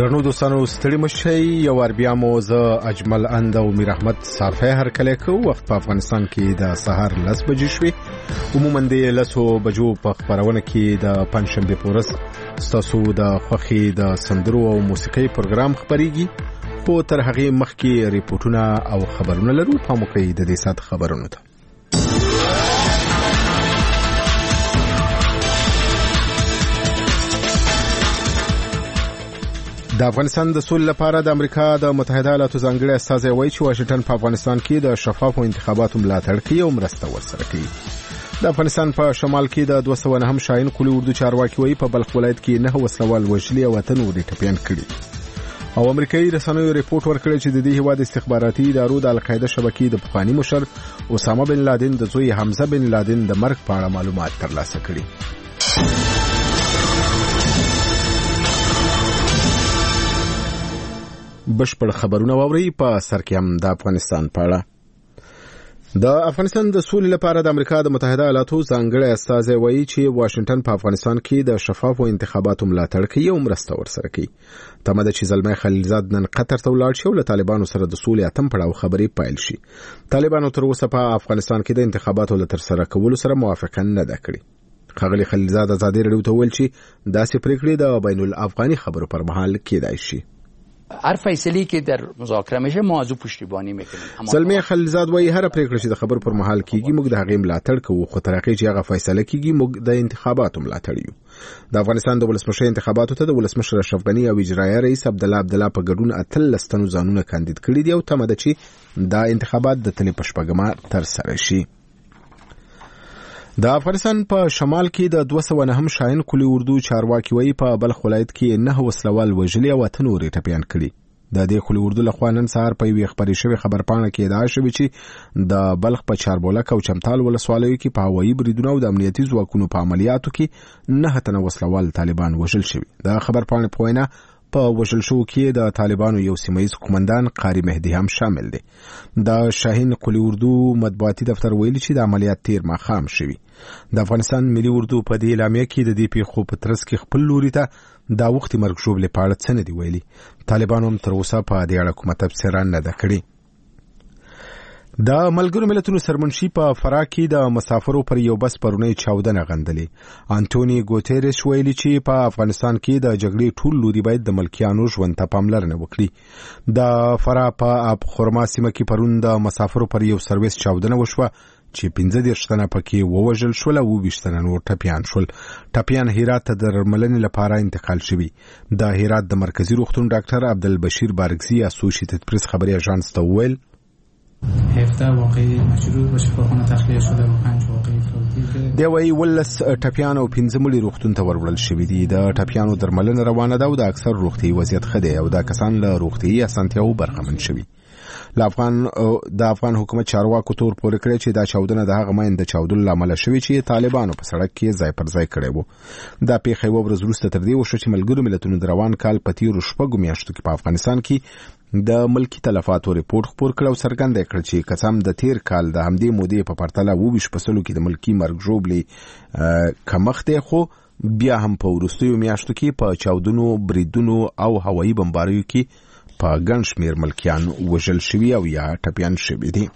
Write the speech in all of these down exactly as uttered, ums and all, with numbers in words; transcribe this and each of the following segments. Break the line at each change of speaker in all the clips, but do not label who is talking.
درنو دوستانو ستړي مشئ یو ور بیا مو زه اجمل اند او میر احمد صافی هر کله کو وخت په افغانستان کې د سهار لس بجې شوې عموما د لسو بجو په خبرونه کې د پنځشنبه پورس ستاسو د خوخي د سندرو او موسیقي پروګرام خبريږي په تر هغه مخکې ریپورتونه او خبرونه لرو په موقع د دې سات خبرونو ته د افغانستان د سولې لپاره د امریکا د متحده ایالاتو ځانګړي استازی وایي چې واشنگټن په افغانستان کې د شفافو انتخاباتو ملاتړ کوي او مرسته ورسره کوي. د افغانستان په شمال کې د دوه سوه نهم شاهین قلی اردو چارواکي وایي په بلخ ولایت کې نه وسلوال وژلي او اتن ورې ټپيان کړي. او امریکایي رسنیو ریپورت ورکړی چې د دې هیواد استخباراتي ادارو د القاعده شبکې د پخوانی مشر اسامه بن لادن د زوی حمزه بن لادن د مرګ په اړه معلومات ترلاسه کړي. بشپړ خبرونه ووري په سر کې هم د افغانستان په اړه د افغانستان د سولې لپاره د امریکا د متحده ایالاتو ځانګړي استازی وایي چې واشنگټن په افغانستان کې د شفافو انتخاباتو ملاتړ کوي او مرسته ورسره کوي. تمه ده چې زلمي خلیلزاد نن قطر ته ولاړ شي او له طالبانو سره د سولې اتم پړاو خبرې پیل شي. طالبانو تر اوسه په افغانستان کې د انتخاباتو لتر سره کولو سره موافقه نه ده کړې. خغلی خلیلزاد ازادي رادیو ته ویل چې داسې پریکړې د بین الافغاني خبرو پر مهال کېدای شي.
هر فیصله که در مذاکره میشه ما از او پشتیبانی میکنیم.
سلمی خلیلزاد وایي هر پریکړه چې د خبر پر مهال کیږي موږ د هغې ملاتړ کوو خو تر هغې چې هغه فیصله کیږي موږ د انتخاباتو ملاتړ یو. د افغانستان د ولسمشر انتخاباتو ته د ولسمشر اشرف غني او اجرایي رئیس عبدالله عبدالله په ګډون اتلس تنو ځانونه کاندید کړي دي او تمه ده چې دا انتخابات د تلې په شپږمه ترسره شي. د افغانستان په شمال کې د دوه سوه نهم شاهین قلی اردو چارواکي وایي په بلخ ولایت کې نه وسلوال وژلي او اتن ورې ټپيان کړي. د دې قلی اردو له خوا نن سهار په یوې خبرې شوې خبرپاڼه کې ادعا شوې چې د بلخ په چاربولک او چمتال ولسوالیو کې په هوایي بریدونو او د امنیتي ځواکونو په عملیاتو کې نه تنه وسلوال طالبان وژل شوي. د خبرپاڼې په وینا په وژل شو کې د طالبانو یو سیمه‌یز قومندان قاری مهدی هم شامل دی. د شاهین قلی اردو مطبوعاتي دفتر ویلي چې د عملیات تیر ماښام شوي. د افغانستان ملي اردو په دې اعلامیه کې د دې پیښو په ترڅ کې خپل لوري ته دا وخت مرګ ژوبلې په اړه څه نه دی ویلي. طالبانو هم تر اوسه په دې اړه کومه تبصره نه ده کړې. د ملګرو ملتونو سرمنشي په فرا کې د مسافرو پر یو بس پرونی چاودنه غندلې. انټونی ګوتيريس ویلي چې په افغانستان کې د جګړې ټول لوري باید د ملکیانو ژوند ته پاملرنه وکړي. د فرا په اب خرما سیمه کې پرون د مسافرو پر یو سرویس چاودنه وشوه چې پنځه دېرش تنه پکې ووژل شول او اووه ویشت تنه نور ټپیان شول. ټپیان هرات ته د درملنې لپاره انتقال شوي. د هرات د مرکزی روغتون ډاکټر عبدالبشیر بارګزی اسوسییټډ پریس خبري اژانس ته ویل
هفته واقعي مشروع به شفاخانه تخلیه شده و پنج واقعي فوتی
دی وی ولس ټپیان او پنځه ملي روغتون ته ورول شوي دي. د ټپیانو درملنه روانه ده او د اکثر روغتي وضعیت ښه دی او دا کسان له روغتي اسانتیاو برخمن شوي. د افغان د افغان حکومت چارواکو تور پورې کړی چې دا چاودنه د هغه مین د چاودلو لامل شوی چې طالبانو په سړک کې ځای پر ځای کړی وو. دا پیښه یو ورځ وروسته تر دې وشوه چې ملګرو ملتونو د روان کال په تیرو شپږو میاشتو کې په افغانستان کې د ملکی تلفاتو ریپورت خپور کړ او څرګنده کړ چې قسم د تیر کال د همدې مودې په پرتله اووه ویشت فیصدو کې د ملکی مرګ ژوبلې کمښت دی خو بیا هم په وروستیو میاشتو کې په چاودنو بریدونو او هوایي بمباریو کې په ګڼ شمېر ملکیان وژل شوي او یا ټپیان شوي دي.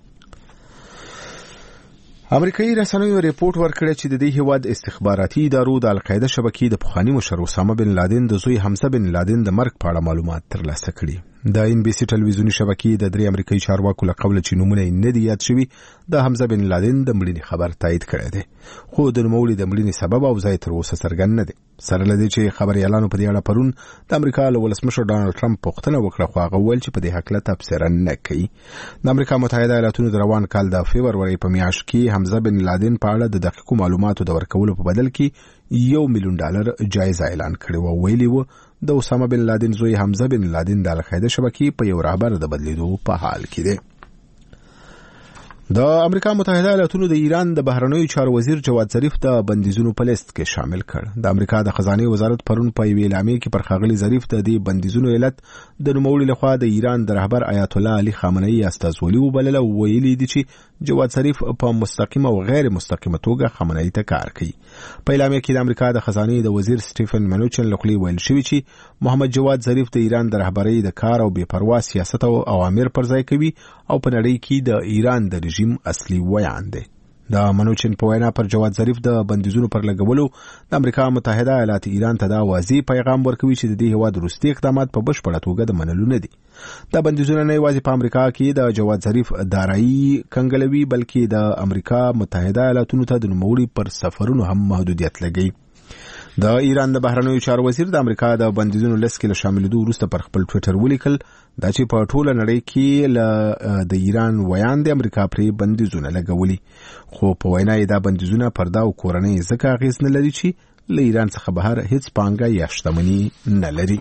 امریکایي رسنیو ریپورت ورکړی چې د دې هیواد استخباراتي ادارو د القاعده شبکې د پخوانی مشر اسامه بن لادن د زوی حمزه بن لادن د مرګ په اړه معلومات ترلاسه کړي. د ان بي سي ټلویزیونی شبکې د درې امریکایي چارواکو له قوله چې نومونه نه دي یاد شوي د حمزه بن لادن د مړینې خبر تایید کړی دی خو د نوموړي د مړینې سبب او ځای تر اوسه څرګند نه دی. سره له دې چې خبريالانو په دې اړه پرون د امریکا له ولسمشر ډانلډ ټرمپ پوښتنه وکړه خو هغه ویل چې په دې حق له تبصره نه کوي. د امریکا متحده ایالاتونو د روان کال د فبروري په میاشت کې حمزه بن لادن په اړه د دقیقو معلوماتو د ورکولو په بدل کې یو میلیون ډالر جایزه اعلان کړې و. ویلي و د اسامه بن لادن زوی حمزه بن لادن د القاعده شبکې په یو رهبر د بدلیدو په حال کې دی. د امریکا متحده ایالاتونو د ایران د بهرنیو چارو وزیر جواد ظریف د بندیزونو په لیست کې شامل کړ. د امریکا د خزانه وزارت پرون په یوې اعلامیه کې پر ښاغلي ظریف د دې بندیزونو علت د نوموړي لخوا د ایران د رهبر آیت الله علي خامنه‌ای استازولي وبلله او ویلي دي چې جواد ظریف په مستقیمه او غیر مستقیمه توګه خامنه‌ای ته کار کوي. په اعلامیه کې د امریکا د خزانه د وزیر سټیفن منوچن لخوا ویل شوی چې محمد جواد ظریف د ایران د رهبرۍ د کار او بې پروا سیاست او اوامر پر ځای کوي او په نړۍ کې د ایران د رژیم اصلي ویان دی. د منوچن په وینا پر جواد ظریف د بندیزونو پر لګولو د امریکا متحده ایالات ایران ته دا واضح پیغام ورکوي چې د دې هیواد وروستي اقدامات په بشپړه توګه د منلو نه دي. د بندیزونو نه یوازې په امریکا کې د جواد ظریف دارایی کنګلوي بلکې د امریکا متحده ایالاتونو ته د نوموړي پر سفرونو هم محدودیت لګوي. د ایران د بهرنیو چارو وزیر د امریکا د بندیزونو لیست کې له شاملېدو وروسته پر خپل ټویټر ولیکل دا چې په ټوله نړۍ کې له د ایران ویان د امریکا پرې بندیزونه لګولي، خو په وینا یې دا بندیزونه پرده او کورنۍ ځکه اغېز نه لري چې له ایران څخه بهر هیڅ پانګه یا شتمني نه لري.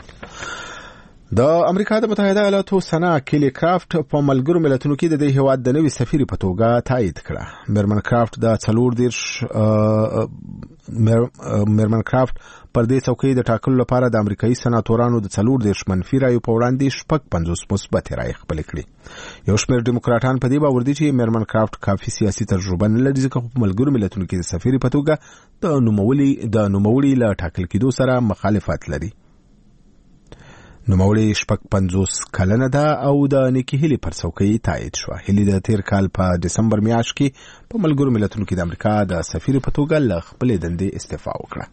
د امریکا د متحده ایالاتو سنا کلی کرافت په ملګرو ملتونو کې د دې هیواد د نوي سفیر په توګه تایید کړه. میرمن کرافت د څلور دیرش میرمن کرافت پر دې څوکۍ د ټاکلو لپاره د امریکایي سناتورانو د څلور دیرش منفي رایو په وړاندې شپږ پنځوس مثبت رایې خپلې کړې. یو شمېر ډیموکراټان په دې باور دي چې میرمن کرافت کافي سیاسي تجربه نه لري ځکه په ملګرو ملتونو کې د سفیر په توګه د نوموړي د نوموړي له ټاکل کېدو سره مخالفت لري. نوموړي شپږ پنځوس کلنه ده او د نیکي هیلي پر څوکۍ تایید شوه. هیلي د تیر کال په دسمبر میاشت کې په ملګرو ملتونو کې د امریکا د سفیر په توګه له خپلې دندې استعفا وکړه.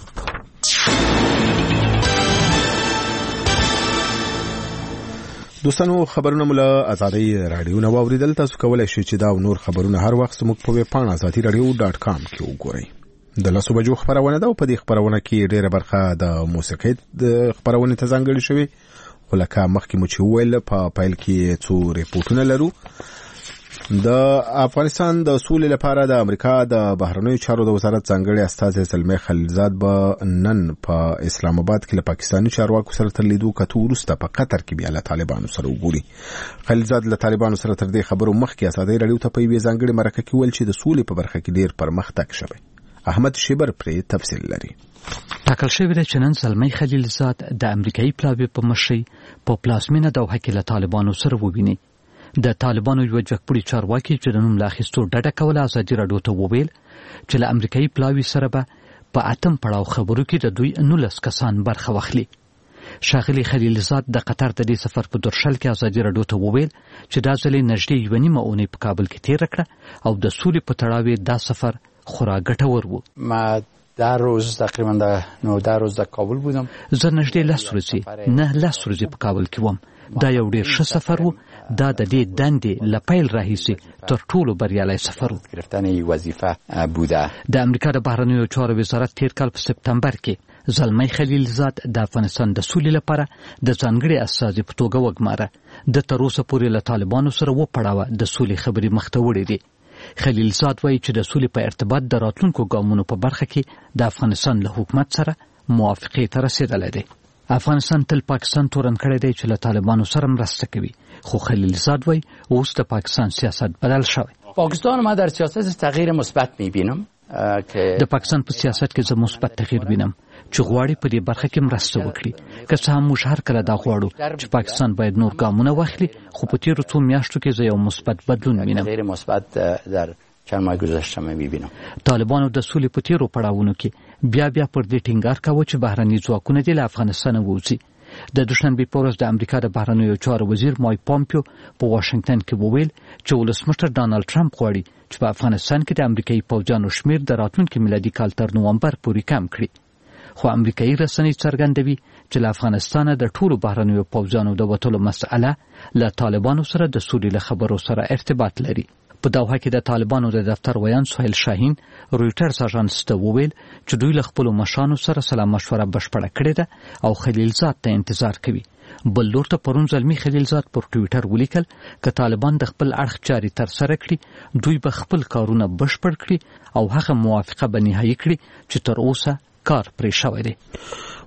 دوستانو خبرونه مله آزادۍ رادیو نو اوریدل. تاسو کولای شئ چې دا نور خبرونه هر وخت زموږ په ویب پاڼه آزادۍ رادیو ډاټ کام کې وګورئ. د لاسو بجو خبرونه ده او په دې خبرونه کې ډېره برخه د موسیقۍ د خبرونه ته ځانګړې شوې، خو لکه مخکې مو چې وویل په پیل کې څو ریپورټونه لرو. د افغانستان د سولې لپاره د امریکا د بهرنیو چارو د وزارت ځانګړي استازی زلمی خلیلزاد به نن په اسلام آباد کې له پاکستاني چارواکو سره تر لیدو کتو وروسته په قطر کې بیا له طالبانو سره وګوري. خلیلزاد له طالبانو سره تر دې خبرو مخکې آزادۍ رادیو ته په یوې ځانګړي مرکه کې ویل چې د سولې په برخه کې ډېر پرمختګ شوی. احمد شیبر پرې تفصیل لري.
ټاکل شوی دی چې نن زلمی خلیلزاد د امریکایي پلاوي په مشرۍ په پلازمینه دوحه کې له طالبانو سره وویني. د طالبانو یو جګپوړي چارواکي چې د نوم لا اخیستو ډډه کوله ازادي راډیو ته وویل چې له امریکایي پلاوي سره به په اتم پړاو خبرو کې د دوی نولس کسان برخه واخلي. ښاغلي خلیلزاد د قطر د دې سفر په درشل کې ازادي راډیو ته وویل چې دا ځلې نږدې یوه نیمه اونۍ په کابل کې تېره کړه او د سولې په تړاو دا سفر خورا ګټور و.
ما در روز تقریبا در نوده روز در کابل بودم.
زه نږدې لس ورځې نه لس ورځې په کابل کې وم. دا یو ډېر ښه سفر و. دا د دې دندې له پیل راهیسې تر ټولو بریالی سفر و.
گرفتن وظیفه بوده.
د امریکا د بهرنیو چارو وزارت تیر کال په سپتامبر کې زلمی خلیلزاد د افغانستان د سولې لپاره د ځانګړي استازي په توګه وګماره. د تر اوسه پورې له طالبانو سره وپړاوه د سولې خبرې مخته وړې دي. خلیلزاد وایي چې د سولې په ارتباط د راتلونکو ګامونو په برخه کې د افغانستان له حکومت سره موافقې ته رسېدلی دی. افغانستان تل پاکستان تورن کړی دی چې له طالبانو سره مرسته کوي، خو خلیلزاد وایي اوس د پاکستان سیاست بدل شوی.
پاکستان ما در سیاست تغییر مثبت می‌بینم.
د پاکستان په سیاست کې زه مثبت تغییر وینم چې غواړي په دې برخه کې مرسته وکړي. که څه هم موږ هر کله دا غواړو چې پاکستان باید نور ګامونه واخلي، خو په تیرو څو میاشتو کې زه یو مثبت بدلون وینم.
تغییر مثبت در چند ماه گذشته می‌بینم.
طالبانو د سولې په تیرو پړاوونو کې بیا بیا پر دې ټینګار کاوه چې بهرني ځواکونه دې له افغانستانه ووځي. د دوشنبې په ورځ د امریکا د بهرنیو چارو وزیر مایک پامپیو په واشنگټن کې وویل چې ولسمشر ډانلډ ټرمپ غواړي چې په افغانستان کې د امریکایي پوځیانو شمیر د راتلونکي میلادي کال تر نومبر پورې کم کړي. خو امریکایي رسنۍ څرګندوي چې له افغانستانه د ټولو بهرنیو پوځیانو د وتلو مسأله له طالبانو سره د سولې له خبرو سره ارتباط لري. په دوحه کې د طالبانو د دفتر ویان سهیل شاهین رویټرز اژانس ته وویل چې دوی له خپلو مشرانو سره سلا مشوره بشپړه کړې ده او خلیلزاد ته انتظار کوي. بل لور ته پرون زلمی خلیلزاد پر ټویټر ولیکل که طالبان د خپل اړخ چاري ترسره کړي، دوی به خپل کارونه بشپړ کړي او هغه موافقه به نهایي کړي چې تر اوسه کار پرې شوی دی.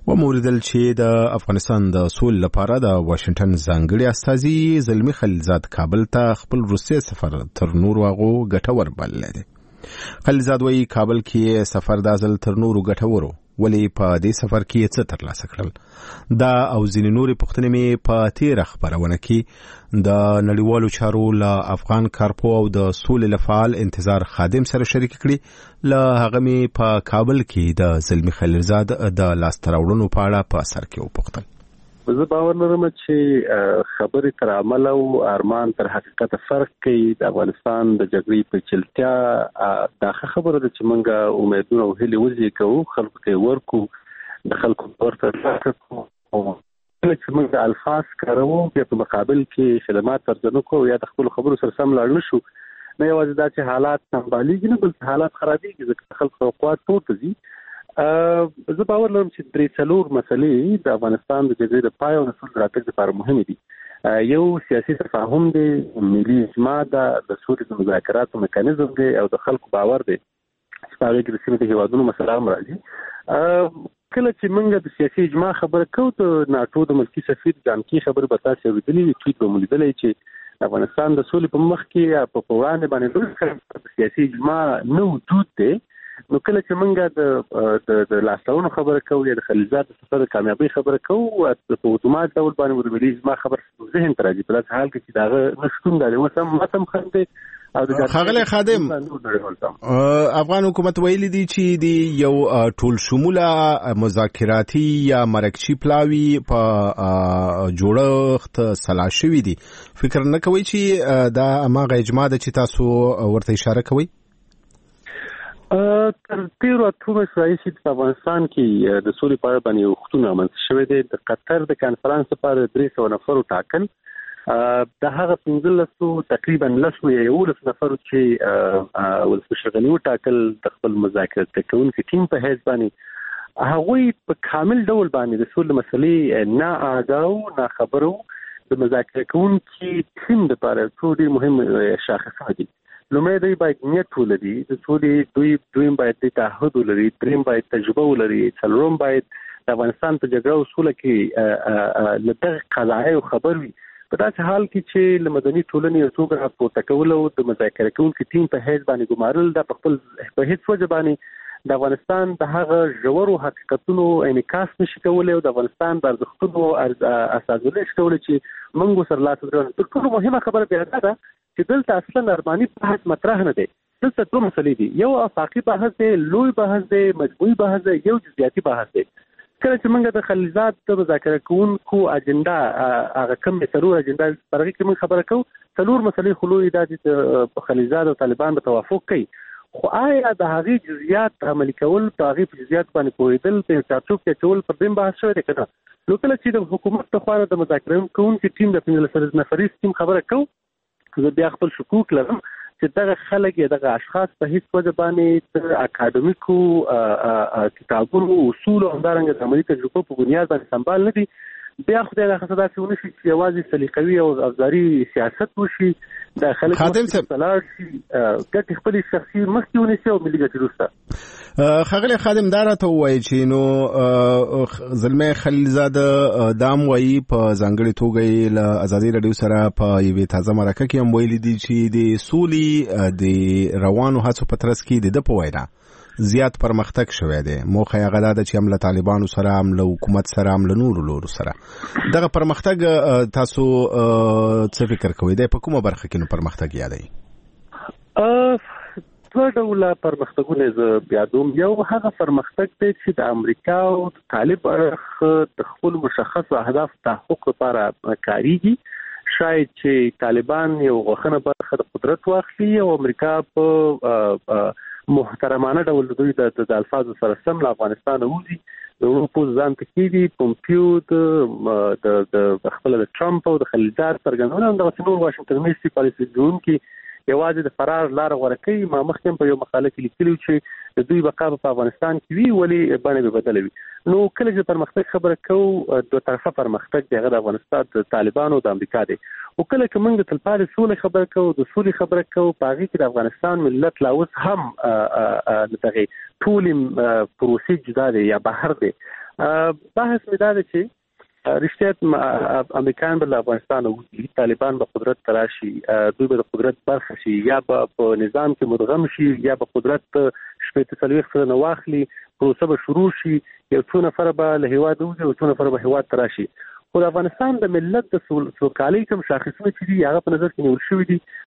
وموریدل چې د افغانستان د سولې لپاره د واشنگټن ځانګړي استازي زلمی خلیلزاد کابل ته خپل روسي سفر تر نورو هغو ګټور بللی دی. خلیلزاد وایي کابل کې سفر د ځل تر نورو ګټورو، ولې په دې سفر کې څه ترلاسه کړل؟ دا او ځینې نورې پوښتنې مې په تېره خپرونه کې د نړیوالو چارو له افغان کارپو او د سولې له فعال انتظار خادم سره شریک کړي. له هغه مې په کابل کې د زلمی خلیلزاد د لاسته راوړنو په اړه په سر کې وپوښتل.
زه باور لرم چې خبرې تر عمل او ارمان تر حقیقت فرق کوي. د افغانستان د جګړې پیچلتیا دا خبره ده چې موږ امیدونه او هیلې وزېږوو، خلکو ته ورکو، د خلکو ورته راکړو، او چې موږ د الفاظ کاروو بیا په مقابل کې خدمات ترجمه کوو یا د خپل خبرو سره سم لاړ نشو، نه یوازې دا چې حالات سمبالېږي نه بلکې حالات خرابېږي ځکه خلکو توقعات پورته ځي. زه باور لرم چې درې څلور مسلې د افغانستان د جګړې د پای او د سولې راتګ لپاره مهمې دي. یو سیاسي تفاهم دی، ملي اجماع ده، د سولې د مذاکراتو میکانیزم دی او د خلکو باور دی چې په هغې کې د سیمې د هېوادونو مسله هم راځي. کله چې موږ د سیاسي اجماع خبره کوو، د ناټو د ملکي سفیر جانکي خبرې به تاسې اورېدلې وي، ټویټ به مو لیدلی چې د افغانستان د سولې په مخ کې په وړاندې باندې د سیاسي اجماع نه وجود دی. نو کله چې موږ د د لاسته خبره کوو یا د خلیلزاد د سفر د کامیابۍ خبره کوو، په اتومات ډول باندې د ملي اجماع خبر ذهن ته راځي، په داسې حال کې چې د هغه نشتون دی. اوس هم ماته هم خندي
ښاغلی خادم، افغان حکومت ویلي دي چې د یو ټول شموله مذاکراتي یا مرکچي پلاوي په جوړښت سلا شوي دي. فکر نه کوئ چې دا هماغه اجماع ده چې تاسو ورته اشاره کوئ؟
تر تیرو اتو میاشتو راهیسې په افغانستان کې د سولې په اړه باندې یو وختونه رامنځته شوی دی. د قطر د کنفرانس لپاره درې سوه نفرو ټاکل، د هغه پنځلسو تقریبا لسو یا یولس نفرو چې ولسمشر غني وټاکل د خپل مذاکرات کوونکي ټیم په حیث باندې، هغوی په کامل ډول باندې د سولې مسلې نه آګاه نه خبرو. د مذاکرات کوونکي ټیم لپاره څو ډېر مهم شاخصونه دي. لومړی دوی باید نیت ولري، د سولې دوی دویم باید د تعهد ولري، دریم باید تجربه ولري، څلورم باید د افغانستان په جګړه او سوله کې له دغه قضایاو خبر وي. په داسې حال کې چې له مدني ټولنې یو څوک راپورته کول او د مذاکره کوونکي ټیم په حیث باندې ګمارل، دا په خپل په هیڅ وجه باندې د افغانستان د هغه ژورو حقیقتونو انعکاس نشي کولی او د افغانستان د ارزښتونو استازولي نشي کولی چې موږ سره لاس ورکړو. تر ټولو مهمه خبره بیا دا ده چې دلته اصلا ارماني بحث مطرح نه دی. دلته دوه مسلې دي، یو افاقي بحث دی، لوی بحث دی، مجموعي بحث دی، یو جزئیاتي بحث دی. کله چې موږ د خلیلزاد د مذاکره کوونکو اجنډا هغه کوم څلور اجنډا په هغې کې موږ خبره کوو، څلور مسلې خو لوی دا چې په خلیلزاد او طالبان به توافق کوي، خو آیا د هغې جزئیات عملي کول، په هغې په جزئیات باندې پوهېدل، په یو چارچوب کې اچول پر دې بحث شوی دی که نه؟ نو کله چې د حکومت لخوا د مذاکره کوونکي ټیم د پنځلس نفریز ټیم خبره کوو، زه بیا خپل شکوک لرم چې دغه خلک یا دغه اشخاص په هیڅ وجه باندې د اکاډمیکو کتابونو اصولو همدارنګه د عملي تجربو په بنیاد باندې سمبال نه دي. بیا خدای راخصه داسې ونه شي چې یوازې سلیقوي او افزاري سیاست وشي، د خلک مخکې شي ګټې خپلې شخصي مخکې ونیسي او ملي ګټې وروسته.
ښاغلی خادم دا راته ووایي چې نو زلمی خلیلزاد دا هم وایي په ځانګړې توګه یې له ازادي راډیو سره په یوې تازه مرکه کې هم ویلي دي چې د سولې د روانو هڅو په ترڅ کې د ده په وینا زیات پرمختګ شوی دی. موخه یې هغه دا ده چې هم له طالبانو سره، هم له حکومت سره، هم له نورو لورو سره دغه پرمختګ تاسو څه فکر کوئ؟ دی په کومه برخه کې نو پرمختګ یادوي؟
دوه ډوله پرمختګونه زه یادوم. یو هغه پرمختګ دی چې د امریکا او د طالب اړخ د خپل مشخصو اهداف تحقق لپاره کاریږي. شاید چې طالبان یو غوښنه برخه د قدرت واخلي او امریکا په محترمانه ډول دوی د الفاظو سره سم له افغانستان ووځي. د اروپا ځان ته کېږي، پومپیو د خپله د ټرمپ او د خلیلزاد څرګندونه، همدغسې نور واشنګټن میشتي پالیسي جوړونکي یوازې د فرار لاره غوره کوي. ما مخکې هم په یو مقاله کې لیکلي چې د دوی بقا په افغانستان کې وي، ولې بڼې به بدله وي. نو کله چې پرمختګ خبره کوو، دوه طرفه پرمختګ د هغه د افغانستان د طالبانو د امریکا دی. او کله چې موږ د تلپاتې سولې خبره کوو، د سولې خبره کوو، په هغې کې د افغانستان ملت لا اوس هم د دغې ټولې پروسې جدا دی یا بهر دی. بحث مې دا دی چې رښتیا امریکایان به له افغانستان وځي، طالبان به قدرت ته راشي، دوی به د قدرت برخه شي، یا به په نظام کې مدغم شي، یا به قدرت شپېته څلوېښت سلنه واخلي، پروسه به شروع شي، یو څو نفره به له هېواده وځي او څو نفره به هېواد ته راشي. خو د افغانستان د ملت د سوکالۍ کوم شاخصونه چې دي هغه په نظر کې نیول شوي دي.